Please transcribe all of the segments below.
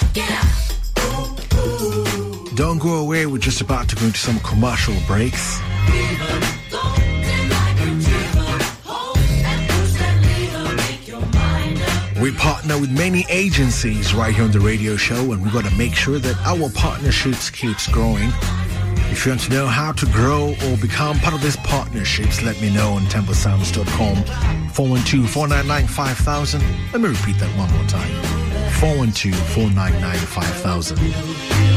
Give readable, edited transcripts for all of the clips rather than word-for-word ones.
Don't go away, we're just about to go into some commercial breaks. We partner with many agencies right here on the radio show, and we got to make sure that our partnerships keeps growing. If you want to know how to grow or become part of these partnerships, let me know on templesounds.com. 412-499-5000. Let me repeat that one more time. 412-499-5000.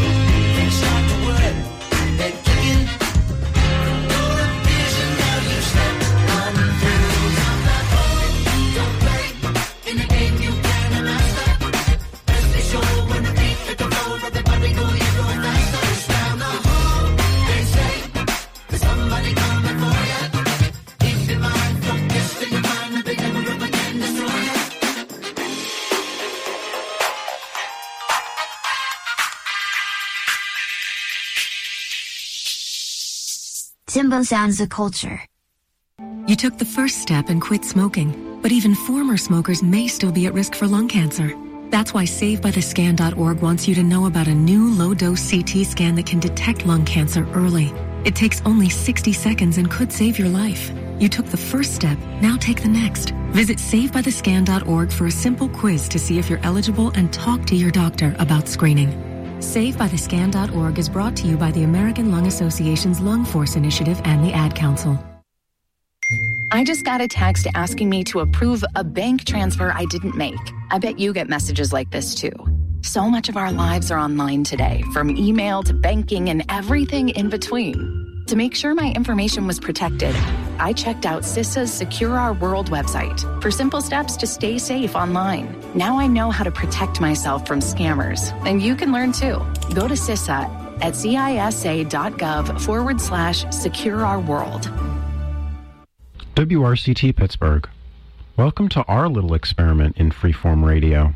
Timbo Sounds of Culture. You took the first step and quit smoking, but even former smokers may still be at risk for lung cancer. That's why SaveByTheScan.org wants you to know about a new low-dose CT scan that can detect lung cancer early. It takes only 60 seconds and could save your life. You took the first step, now take the next. Visit SaveByTheScan.org for a simple quiz to see if you're eligible and talk to your doctor about screening. SaveByTheScan.org is brought to you by the American Lung Association's Lung Force Initiative and the Ad Council. I just got a text asking me to approve a bank transfer I didn't make. I bet you get messages like this too. So much of our lives are online today, from email to banking and everything in between. To make sure my information was protected, I checked out CISA's Secure Our World website for simple steps to stay safe online. Now I know how to protect myself from scammers, and you can learn too. Go to CISA at cisa.gov/Secure Our World. WRCT Pittsburgh. Welcome to our little experiment in freeform radio.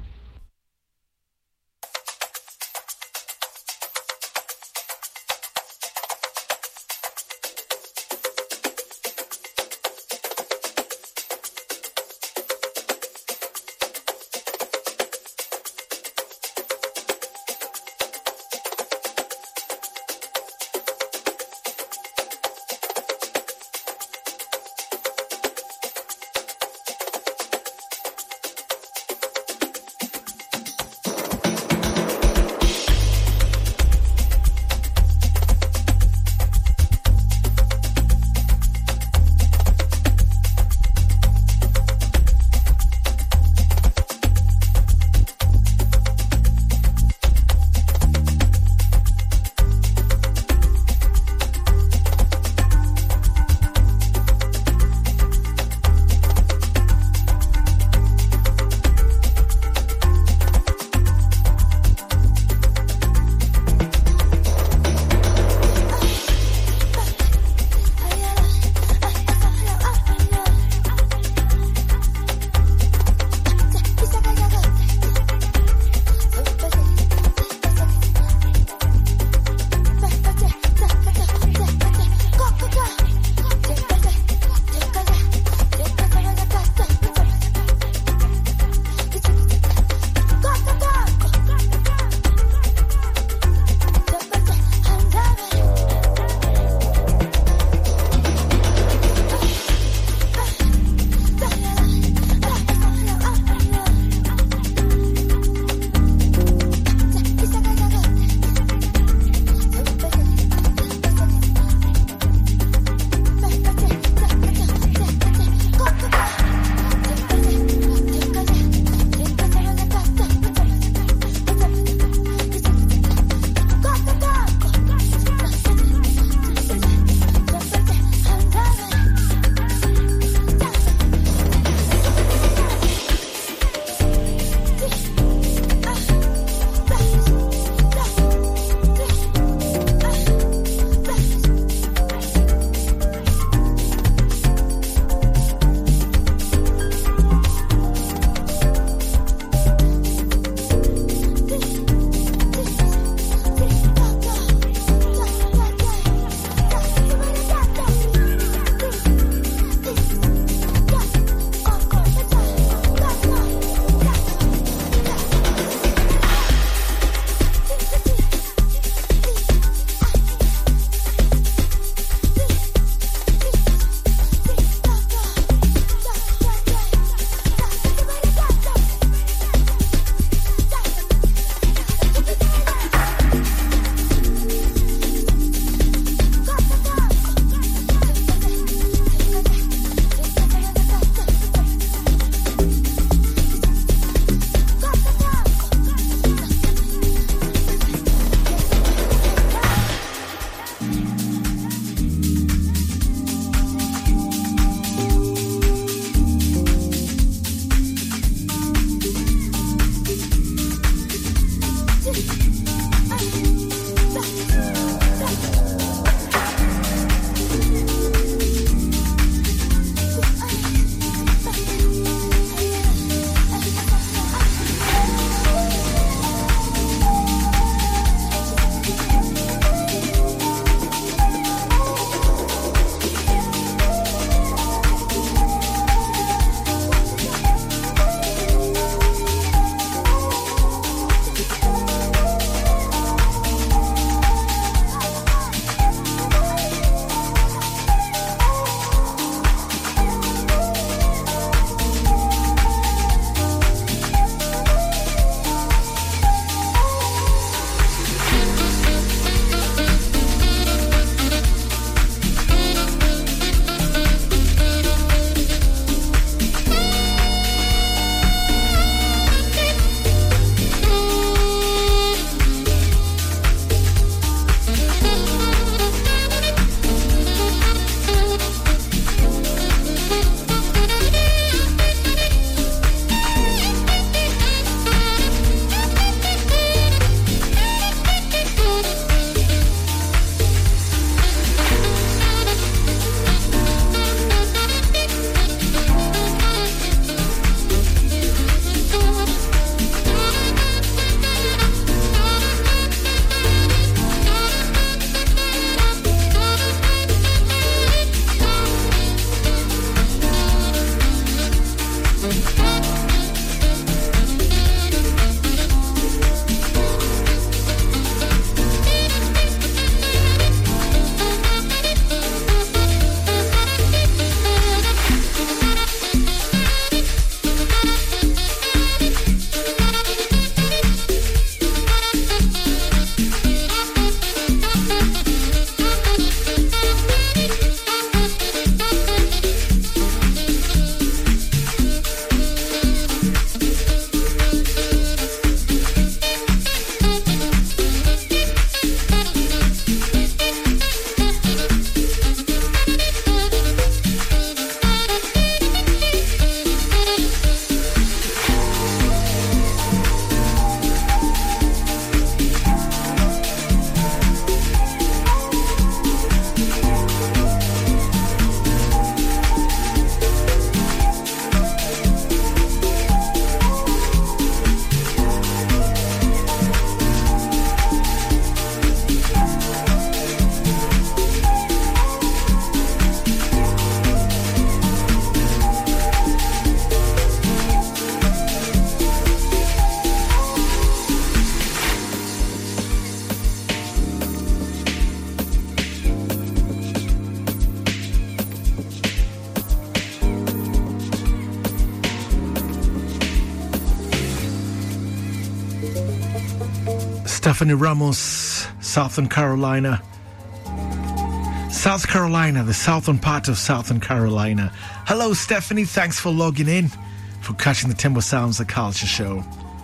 Stephanie Ramos, Southern Carolina. South Carolina, the southern part of Southern Carolina. Hello, Stephanie. Thanks for logging in, for catching the Timber Sounds, the Culture Show.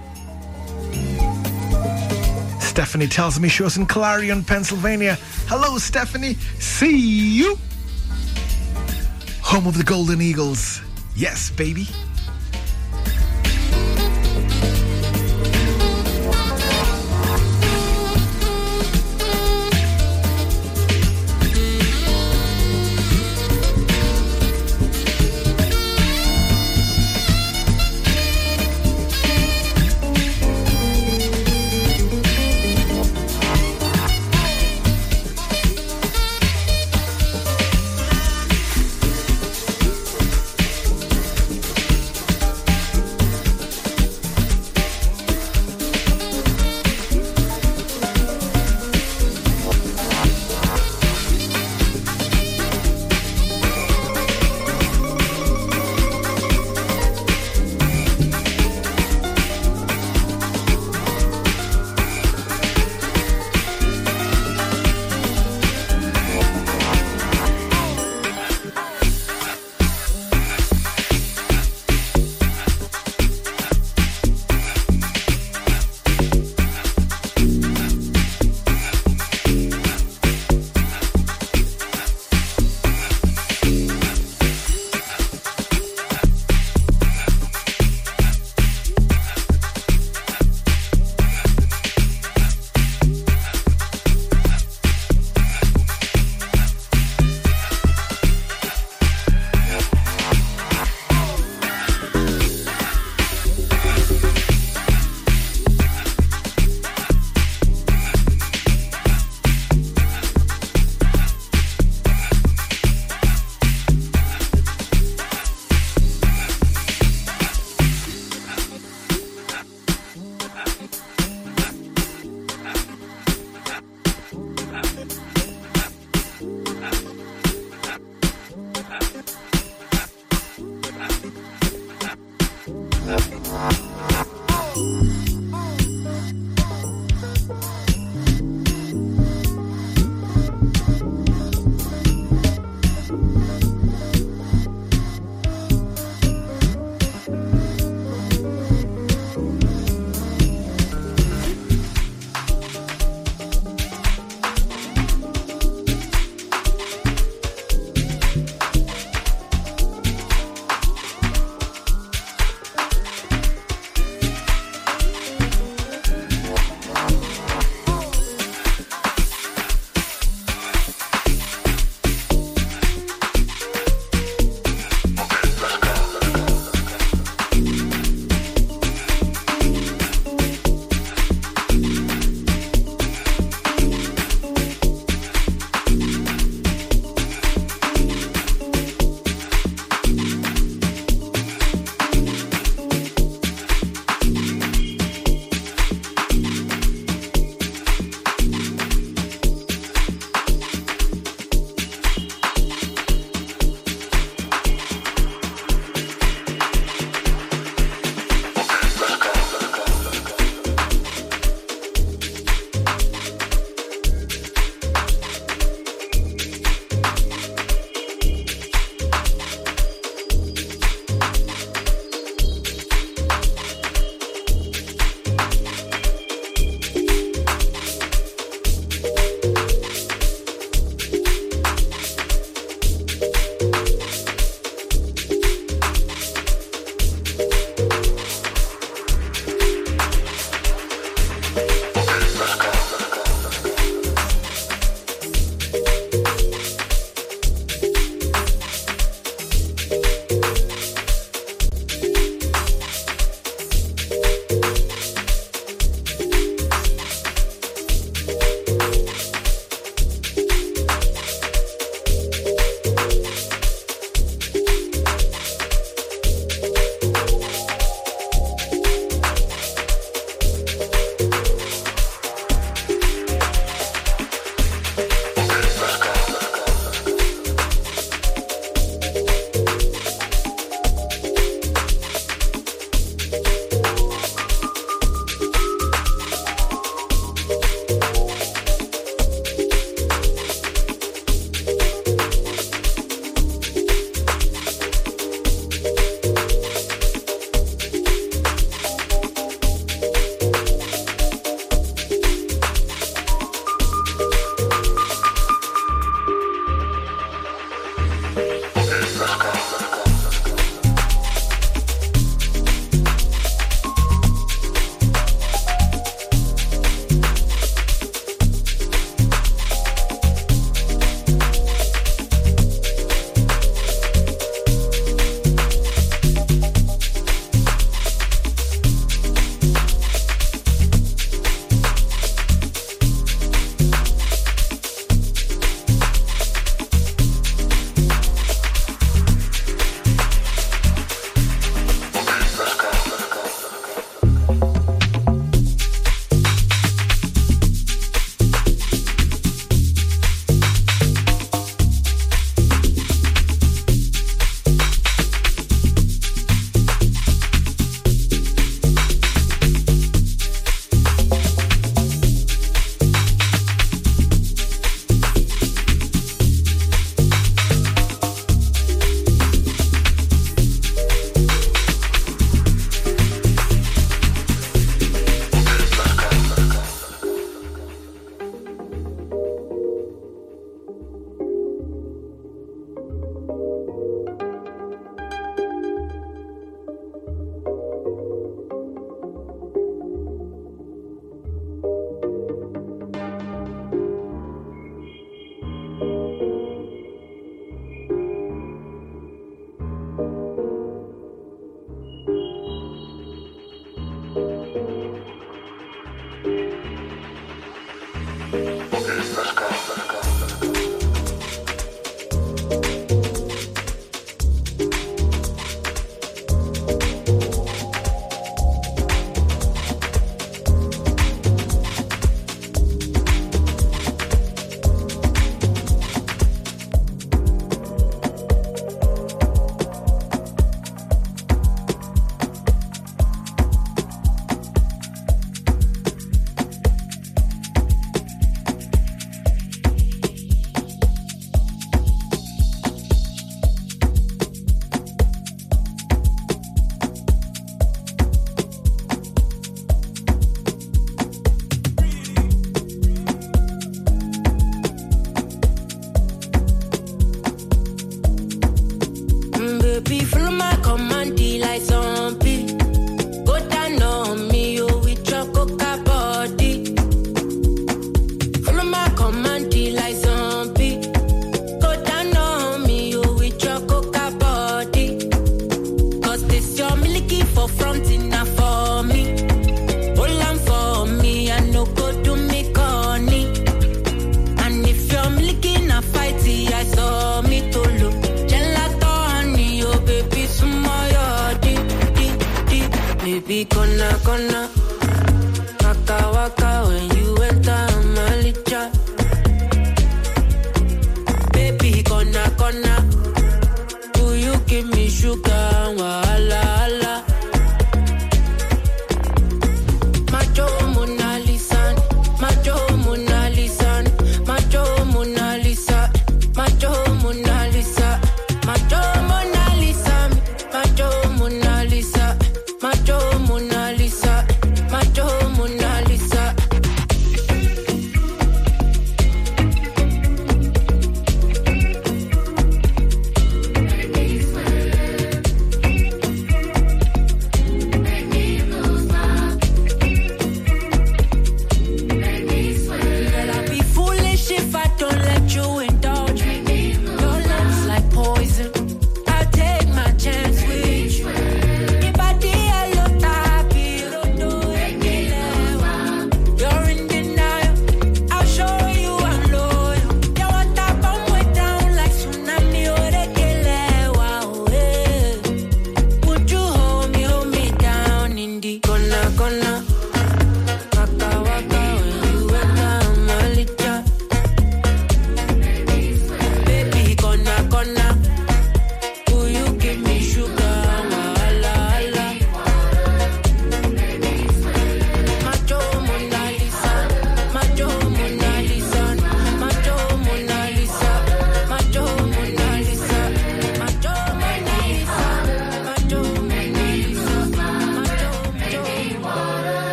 Stephanie tells me she was in Clarion, Pennsylvania. Hello, Stephanie. See you. Home of the Golden Eagles. Yes, baby.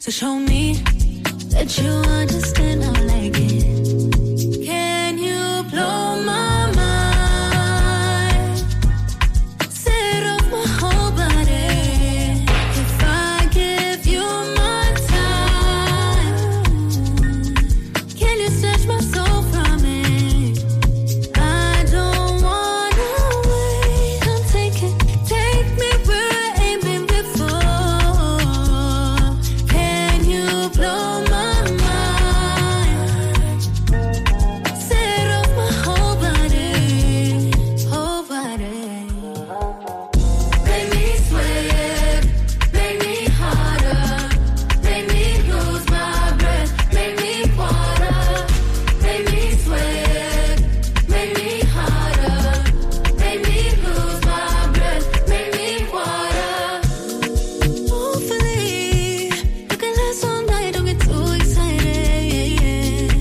So show me that you understand how I like it. Can you blow my mind? Set off my whole body. If I give you my time, can you snatch my soul from it? I don't wanna wait. Come take me where I ain't been before. Can you blow my mind? Set off my whole body, whole body. Make me sweat, make me harder, make me lose my breath, make me water, make me sweat, make me harder, make me lose my breath, make me water. Hopefully, you can last all night, don't get too excited.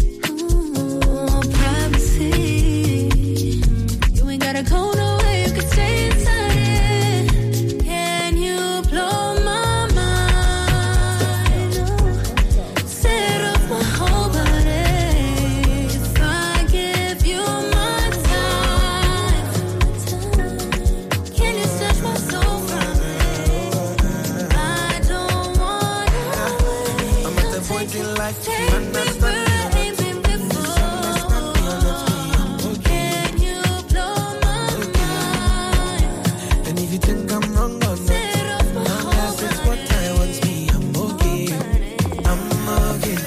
Privacy, you ain't gotta go nowhere, you can stay inside it. Can you blow my mind? Set off my whole body. If I give you my time, can you snatch my soul from it? I don't wanna wait. I'm at the point in life to Take me understand. where I ain't been before. Can you blow my mind? And if you think I'm wrong or not, Set off my now whole that's just what I want to be. I'm okay. I'm okay.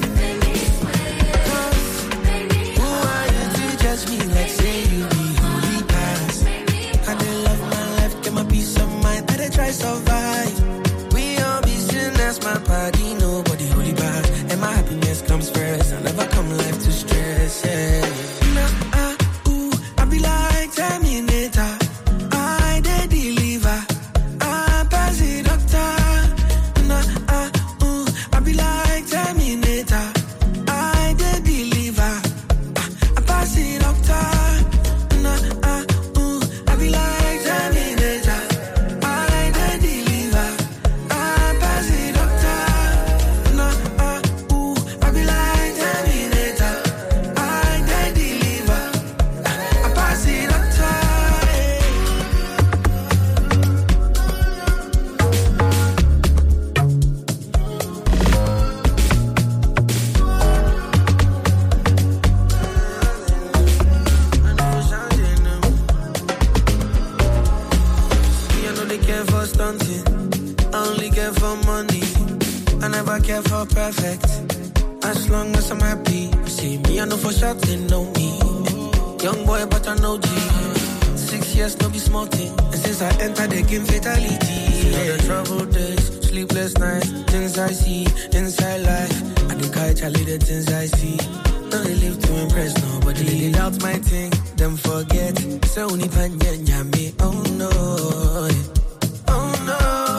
Who are you to judge me like say you be holy past? I didn't love my life, get my peace of mind. I did try survive. We all be sinners, my body, nobody holy past. And my happiness comes first. I never come life to stress, yeah. I be like Terminator. I did deliver. I pass it, doctor. I be like Terminator. I did deliver. I pass it, doctor. I be like Terminator. I did deliver. I pass it, doctor. I be like Terminator. I did deliver. I pass it, doctor. Me, I know they care for stunting. I only care for money. I never care for perfect. As long as I'm happy. You see me, I know for sure they know me. Young boy, but I know G. 6 years, no be small thing. And since I entered the game, fatality. All the troubled days, sleepless nights, things I see inside life. I do catch all the things I see. Don't they live to impress nobody. Live out my thing, them forget. So only panya me, oh no, oh no.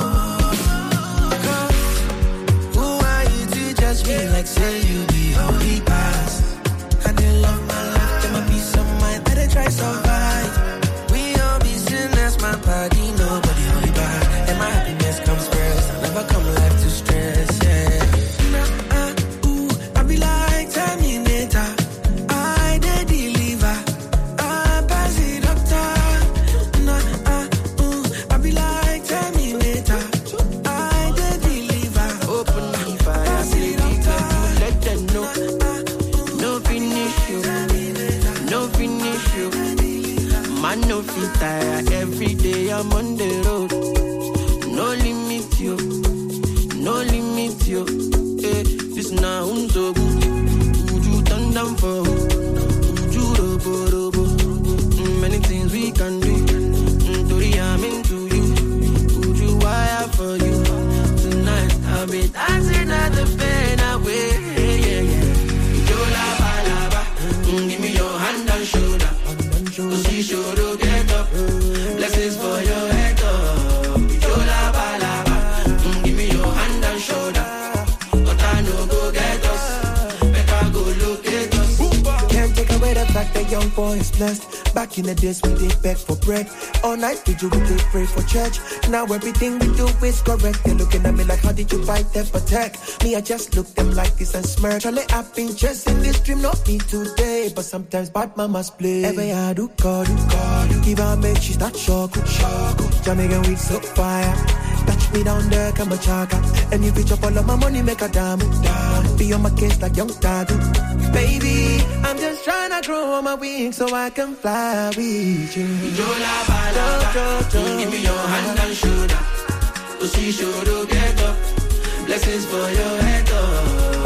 Who are you to judge me like say you be holy past? I didn't love my life, get my peace of mind. I did try survive. We all be sinners, my body, nobody holy bad. And my happiness comes first. I never come life to stress, yeah. I be like Terminator. I did deliver. I pass it, doctor. I be like Terminator. I did deliver. Open the fire, pass it, doctor. Let them know. No finish you. No finish you. Man, no fit tire. Every day I'm on the road. No limit you. No limit you. Eh, this now so good. Would you turn down for? Would you robo? Many things we can do. Tori, I'm into you. Would you wire for you? Tonight I'll be dancing at the pen away. Yola balaba. Give me your hand and shoulder. She should get up. Blessings for your head up. Yola balaba. Give me your hand and shoulder. But I know go get us. Better go locate us. Can't take away the fact that young boy is blessed. Back in the days we did beg for bread. All night we did pray for church. Now everything we do is correct. They're looking at me like, how did you fight them for tech? Me, I just look them like this and smirk. Charlie, I've been chasing this dream, not me today. But sometimes bad mamas play. Every I do call you. Give her make she start shock. Jamaican weed so fire. Touch me down there, come a chaka. And if you chop all of my money, make a damn. Be on my case like young Tadu. Baby, I'm just trying to grow on my wings so I can fly with you. Give me your hand and shoulder. To see shoulder get up. Blessings for your head up.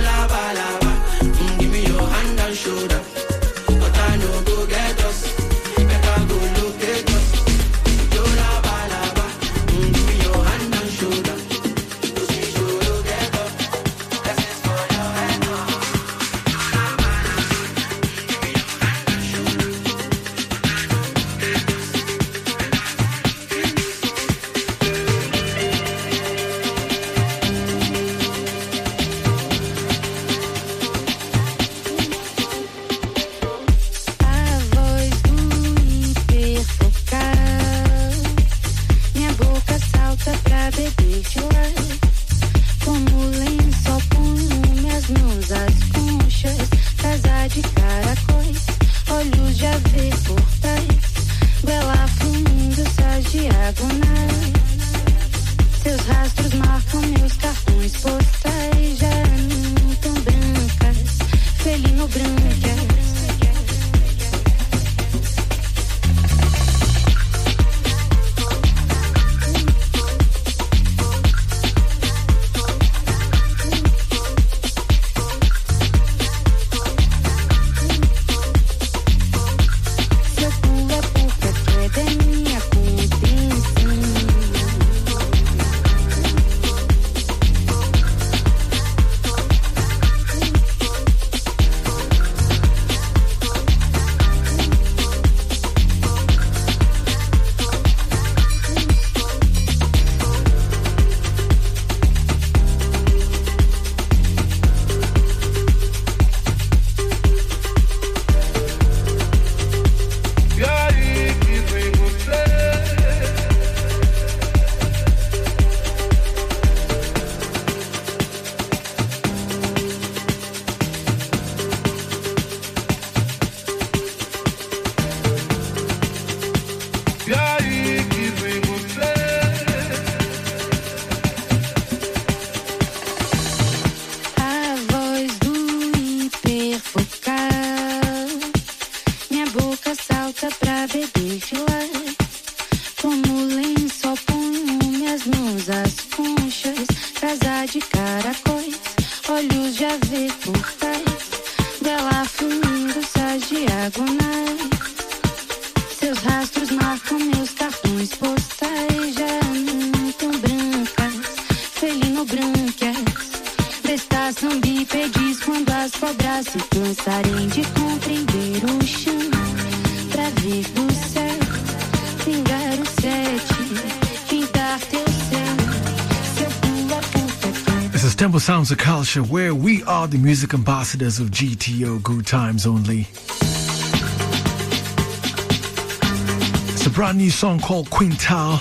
Give me your hand and shoulder. But I know go get us. Better go look at us. Give me your hand and shoulder. To see shoulder get up. Blessings for your head up. Sounds of Culture, where we are the music ambassadors of GTO, Good Times Only. It's a brand new song called Quintal.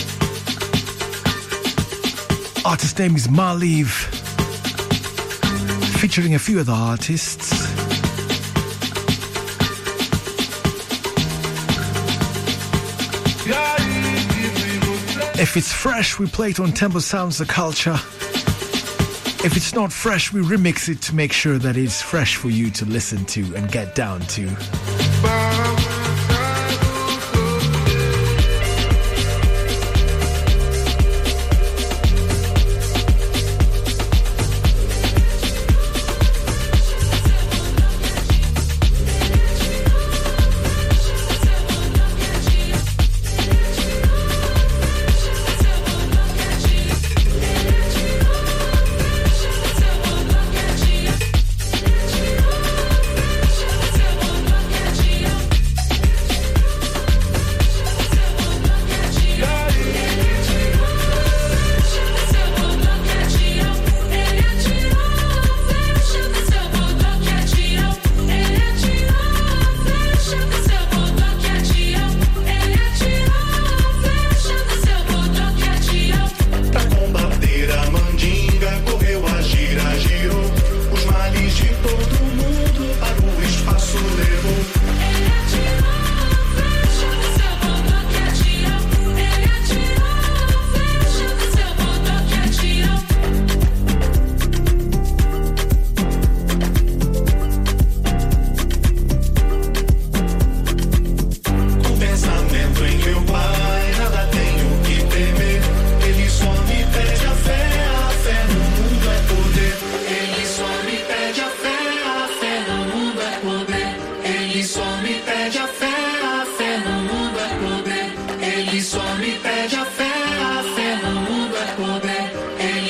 Artist name is Maliv, featuring a few other artists. If it's fresh, we play it on Tempo Sounds of Culture. If it's not fresh, we remix it to make sure that it's fresh for you to listen to and get down to. Yeah.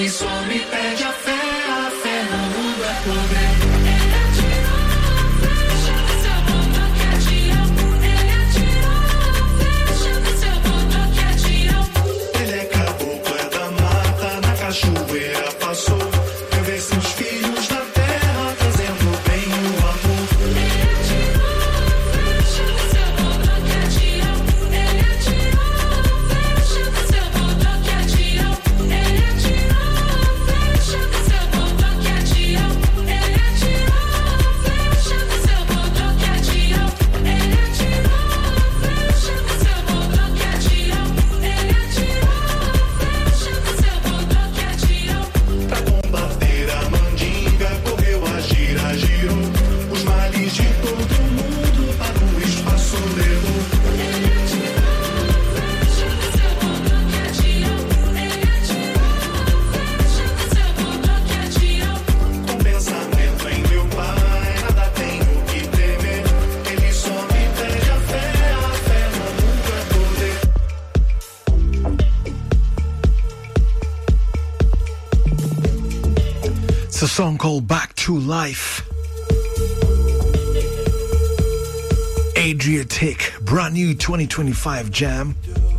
Ele só me pede a fé no mundo é poder. Cachoeira passou, eu vi seus filhos na terra fazendo bem o amor. Ele atirou, flecha do seu bodoque atirou. Ele atirou, flecha do seu bodoque atirou. Ele atirou, flecha do seu bodoque atirou. Ele atirou, flecha do seu bodoque atirou. Ele atirou, flecha do seu bodoque atirou. Ele atirou, flecha do seu bodoque atirou. Pra combater a mandinga, correu a gira, girou. Os males de todo mundo para o espaço levou. Ele atirou, flecha do seu bodoque atirou. Ele atirou, flecha do seu bodoque atirou. Com pensamento em meu pai, nada tenho que temer. Ele só me pede a fé no mundo é poder. It's a song called Back to Life. Adriatic, brand new 2025 jam.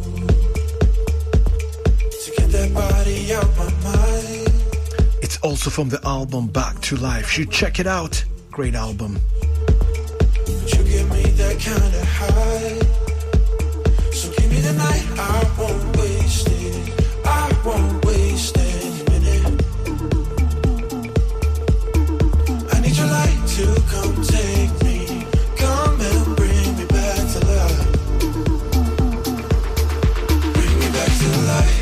To get that body out my mind. It's also from the album Back to Life. You check it out. Great album. But you give me that kind of high. So give me the night, I won't waste it. I won't waste any minute. I need your light to come take me. Come and bring me back to life. Bring me back to life.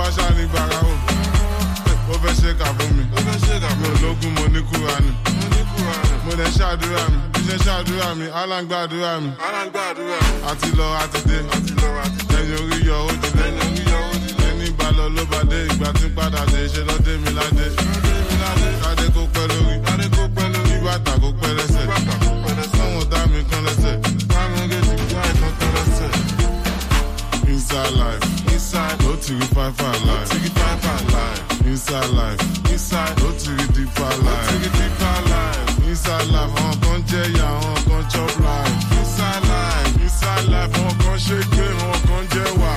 bá ṣáni gbàrà o. Ó fẹ́ ṣe kà fún mi. Mi ò lókun mo ní Kúránì. Mo lè ṣàdúrà mi. Bí ṣe ṣàdúrà mi, Alan gbàdúrà mi. Àti lọ àti dé. Ẹyin orí yọ ó ti lé. Ẹni bá lọ ló bá dé. Ìgbà tí ń padà dé ṣe lọ dé mi ládé. Kádé kó pẹ́ lórí. Bí bàtà kó pẹ́ lẹ́sẹ̀. Fọ́wọ́n dá mi kan lẹ́sẹ̀. Fáwọn gèjì kí àìkan kan lẹ́sẹ̀. Inside life, inside, go to the five life, inside life, inside, go to the deeper life, inside life, on con jaya, on con chop life, inside life, on con shake, on con jewa.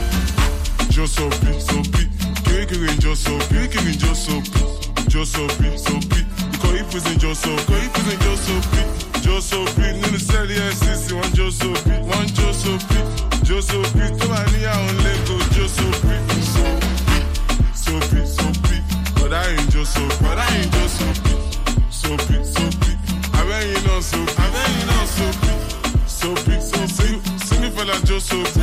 Josopi, kiri Josopi, koi prison Josopi, nínú sẹ́ẹ̀lì SCC, one Josopi, tó wà ní àwọn lẹ́kọ̀ọ́ Josopi, Sopi, but I ain't Josopi, abẹ́yìn náà Sopi, sínú fẹ́lá Josopi,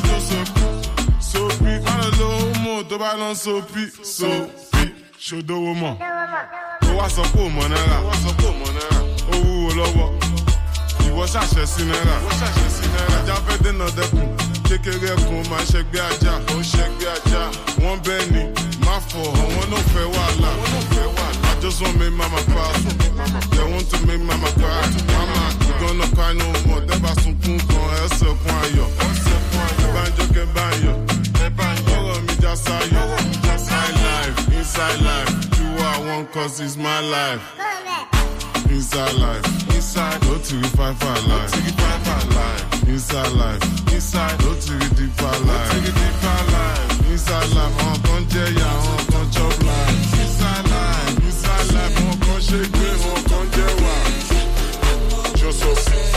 Sopi, má lọ lówó mọ́ tó bá lọ Sopi, ṣòdówó mọ̀, ó wá sọ pé ò mọ̀ náírà, ó wúwo lọ́wọ́. Ìwọ ṣàṣẹ sí náírà. Ajá fẹ́ dènà dẹkùn. Kékeré ẹkùn máa ṣẹgbẹ́ ajá. Ó ṣẹgbẹ́ ajá. Wọ́n bẹ́ẹ̀ ni má fọ̀ àwọn náà fẹ́ wàhálà. I just want make mama proud. They want to make mama cry. Mama, you gonna cry no more. Dẹ́bà sunkún kan ẹsẹ̀ kún ayọ̀. Banjo kẹ́ báyọ̀. Ọ̀rọ̀ mi já sáyọ̀. Inside life. Do what I want cause it's my life. Inside life, go to the five life, inside life, go to the deeper life, inside life, on con jaya, on con chop life, inside life, on con shake, on con jewa. Josopi,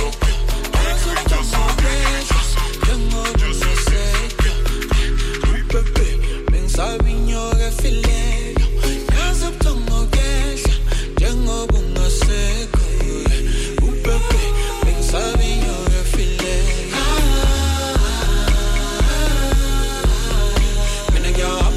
Pensavi che figlio, casa tomo gesha, tengo bunga seco, bebé, pensavi che figlio, me ne chiamo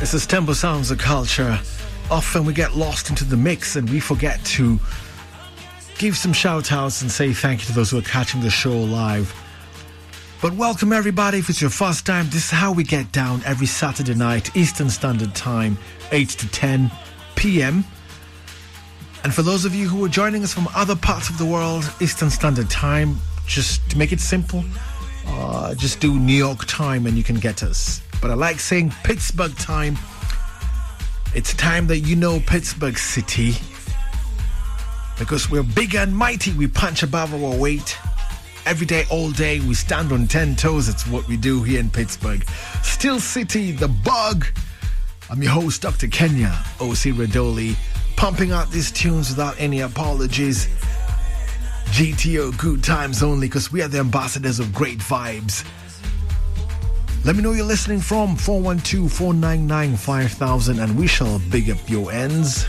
This is Tempo Sounds of Culture. Often we get lost into the mix and we forget to give some shout outs and say thank you to those who are catching the show live. But welcome everybody. If it's your first time, this is how we get down every Saturday night, Eastern Standard Time, 8 to 10 p.m. And for those of you who are joining us from other parts of the world, Eastern Standard Time, just to make it simple, just do New York time and you can get us. But I like saying Pittsburgh time. It's time that you know Pittsburgh City, because we're big and mighty. We punch above our weight. Every day, all day, we stand on 10 toes. It's what we do here in Pittsburgh. Still City, The Bug. I'm your host, Dr. Kenya O.C. Radoli, pumping out these tunes without any apologies. GTO, good times only, because we are the ambassadors of great vibes. Let me know you're listening from 412-499-5000 and we shall big up your ends.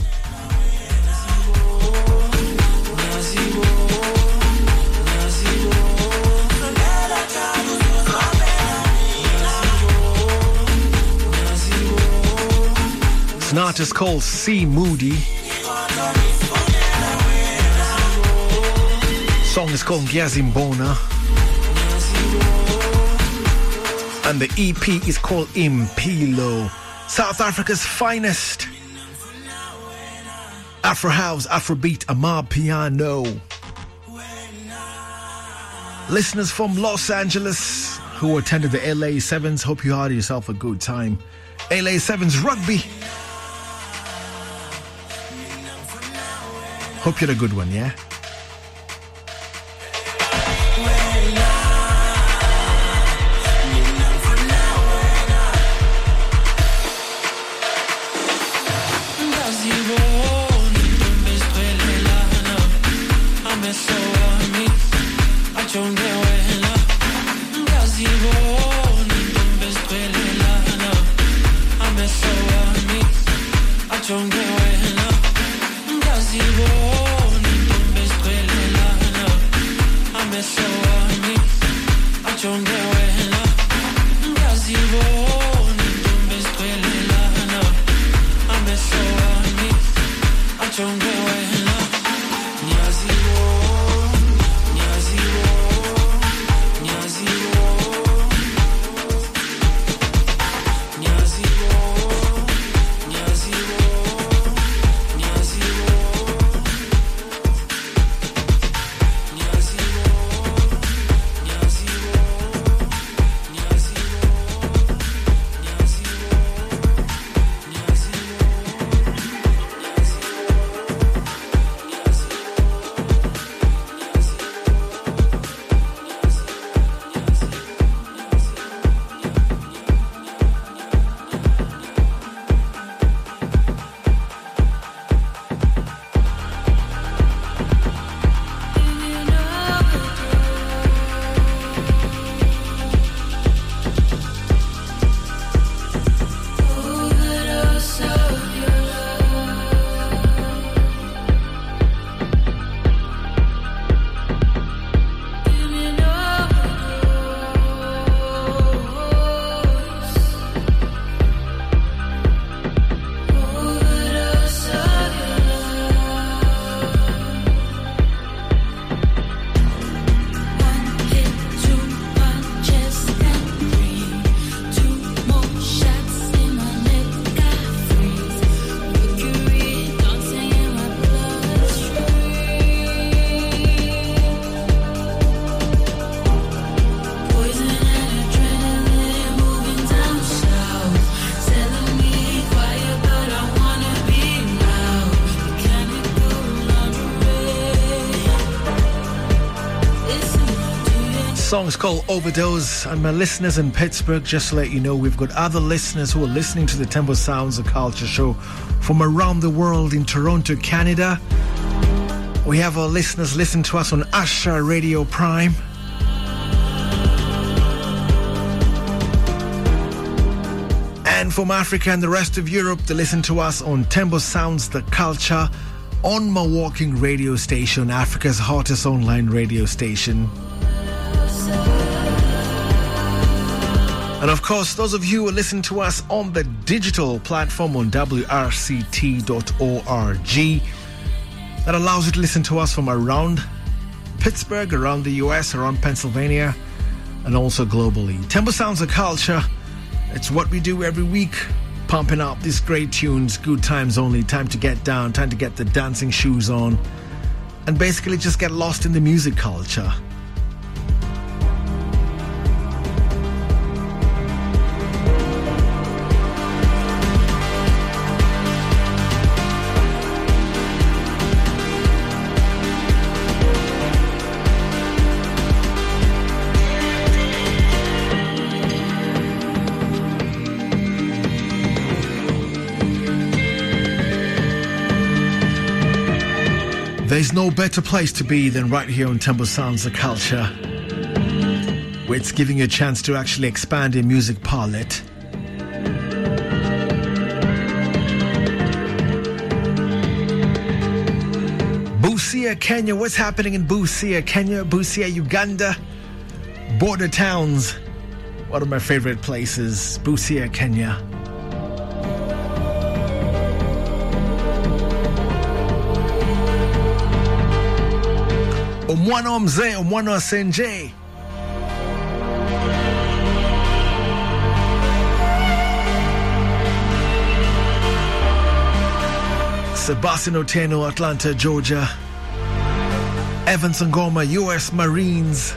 It's not just called C Moody. Song is called Ngiyazimbona. And the EP is called Impilo. South Africa's finest Afro House, Afrobeat, Amapiano. Listeners from Los Angeles who attended the LA Sevens, hope you had yourself a good time. LA Sevens rugby. Hope you had a good one, yeah? Song's called Overdose. And my listeners in Pittsburgh, just to let you know, we've got other listeners who are listening to the Tempo Sounds of Culture show from around the world. In Toronto, Canada, we have our listeners listen to us on Asha Radio Prime. And from Africa and the rest of Europe, they listen to us on Tempo Sounds the Culture on my walking radio station, Africa's hottest online radio station. And of course, those of you who listen to us on the digital platform on wrct.org, that allows you to listen to us from around Pittsburgh, around the US, around Pennsylvania, and also globally. Temple Sounds of Culture, it's what we do every week, pumping out these great tunes, good times only, time to get down, time to get the dancing shoes on, and basically just get lost in the music culture. There's no better place to be than right here on Temple Sounds of Culture, where it's giving you a chance to actually expand your music palette. Busia, Kenya. What's happening in Busia, Kenya? Busia, Uganda. Border towns. One of my favorite places. Busia, Kenya. Omwana mzee, omwana senje. Sebastian Otieno, Atlanta, Georgia. Evans Ngoma, US Marines.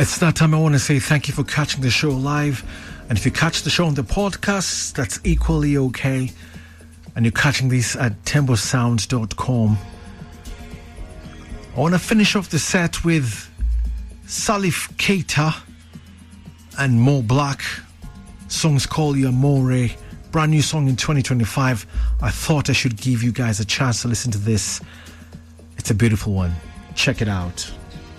It's that time I want to say thank you for catching the show live. And if you catch the show on the podcast, that's equally okay. And you're catching these at tembosounds.com. I want to finish off the set with Salif Keita and Mo Black. Song's called Amore. Brand new song in 2025. I thought I should give you guys a chance to listen to this. It's a beautiful one. Check it out.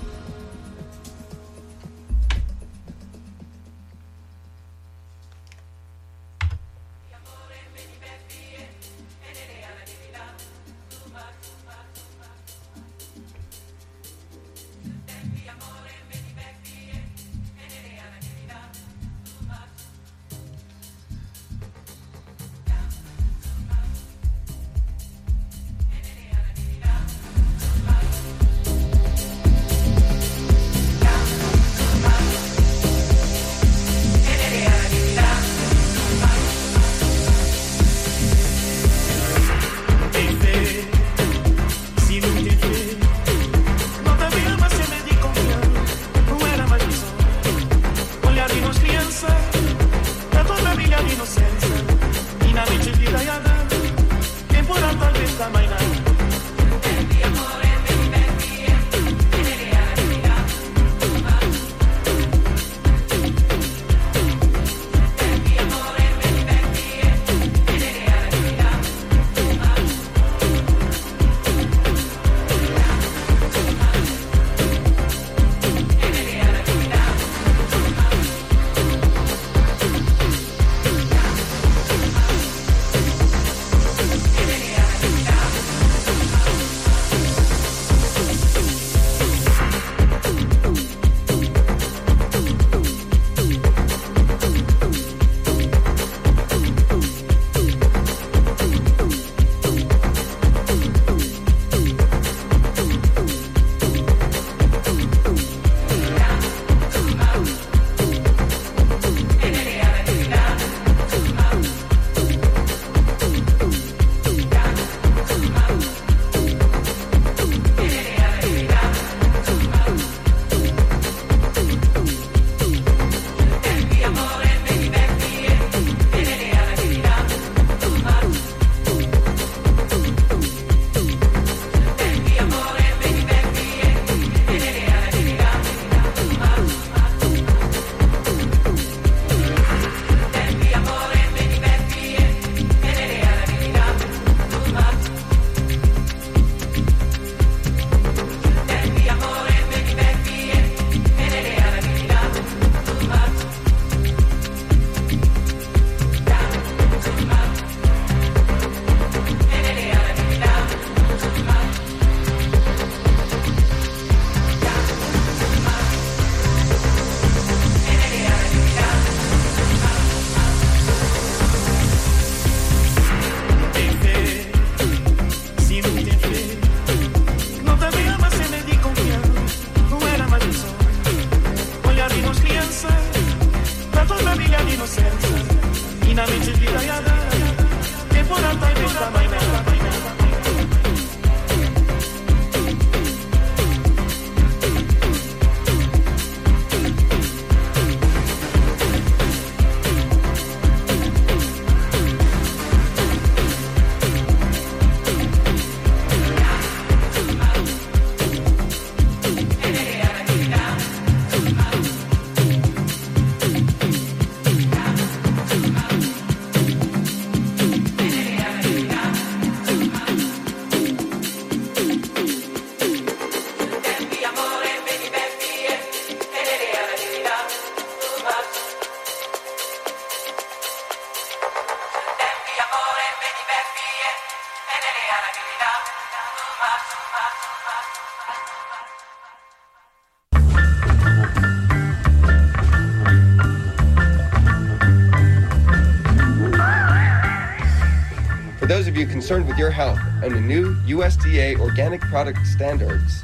those of you concerned with your health and the new USDA organic product standards,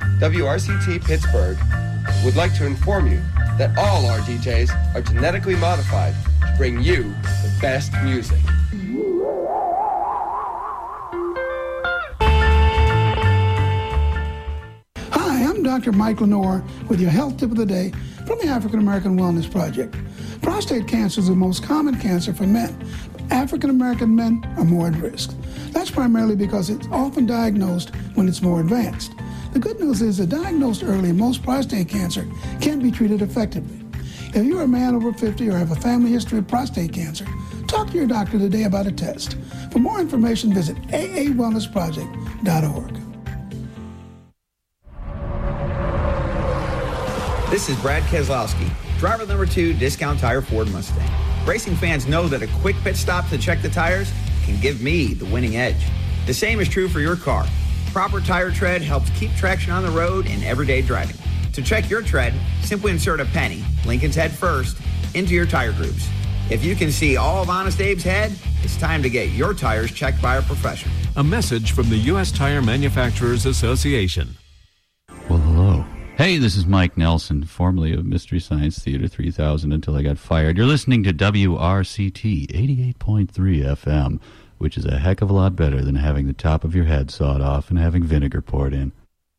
WRCT Pittsburgh would like to inform you that all our DJs are genetically modified to bring you the best music. Hi, I'm Dr. Mike Lenore with your health tip of the day from the African American Wellness Project. Prostate cancer is the most common cancer for men. African American men are more at risk. That's primarily because it's often diagnosed when it's more advanced. The good news is that diagnosed early, most prostate cancer can be treated effectively. If you're a man over 50 or have a family history of prostate cancer, talk to your doctor today about a test. For more information, visit aawellnessproject.org. This is Brad Keselowski, driver number 2, Discount Tire Ford Mustang. Racing fans know that a quick pit stop to check the tires can give me the winning edge. The same is true for your car. Proper tire tread helps keep traction on the road in everyday driving. To check your tread, simply insert a penny, Lincoln's head first, into your tire grooves. If you can see all of Honest Abe's head, it's time to get your tires checked by a professional. A message from the U.S. Tire Manufacturers Association. Well, hello. Hey, this is Mike Nelson, formerly of Mystery Science Theater 3000 until I got fired. You're listening to WRCT 88.3 FM, which is a heck of a lot better than having the top of your head sawed off and having vinegar poured in.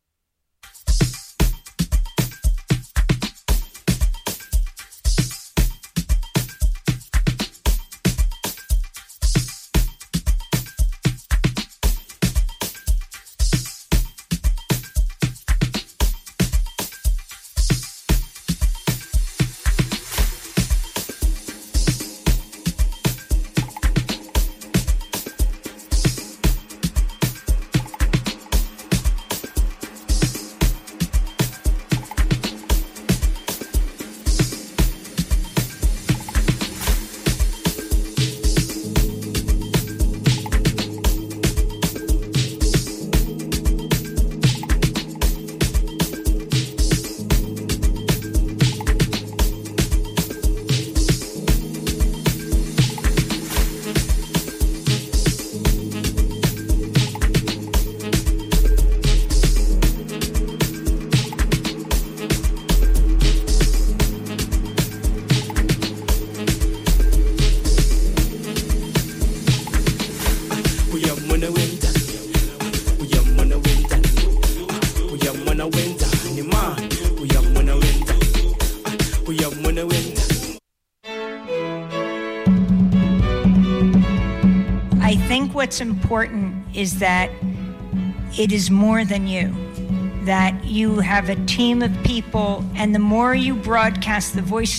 What's important is that it is more than you, that you have a team of people, and the more you broadcast the voice